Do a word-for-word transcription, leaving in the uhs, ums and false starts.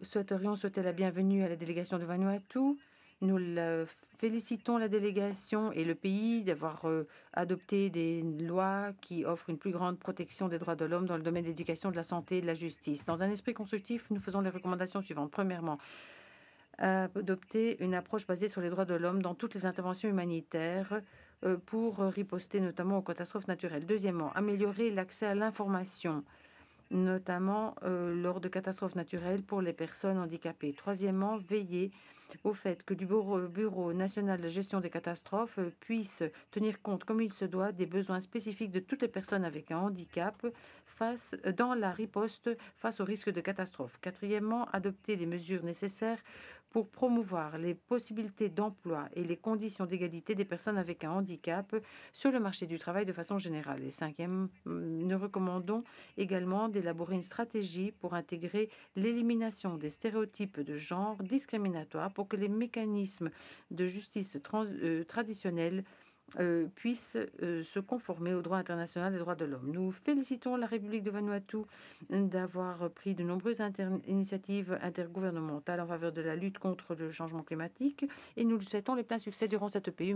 souhaiterions souhaiter la bienvenue à la délégation de Vanuatu. Nous le félicitons la délégation et le pays d'avoir euh, adopté des lois qui offrent une plus grande protection des droits de l'homme dans le domaine de l'éducation, de la santé et de la justice. Dans un esprit constructif, nous faisons les recommandations suivantes. Premièrement, adopter une approche basée sur les droits de l'homme dans toutes les interventions humanitaires euh, pour riposter notamment aux catastrophes naturelles. Deuxièmement, améliorer l'accès à l'information, notamment euh, lors de catastrophes naturelles pour les personnes handicapées. Troisièmement, veiller au fait que du Bureau, Bureau national de gestion des catastrophes euh, puisse tenir compte, comme il se doit, des besoins spécifiques de toutes les personnes avec un handicap face, dans la riposte face au risque de catastrophe. Quatrièmement, adopter les mesures nécessaires pour promouvoir les possibilités d'emploi et les conditions d'égalité des personnes avec un handicap sur le marché du travail de façon générale. Et cinquième, nous recommandons également d'élaborer une stratégie pour intégrer l'élimination des stéréotypes de genre discriminatoires pour que les mécanismes de justice trans- euh, traditionnels euh, puissent euh, se conformer au droit international des droits de l'homme. Nous félicitons la République de Vanuatu d'avoir pris de nombreuses inter- initiatives intergouvernementales en faveur de la lutte contre le changement climatique et nous lui souhaitons les pleins succès durant cette P U.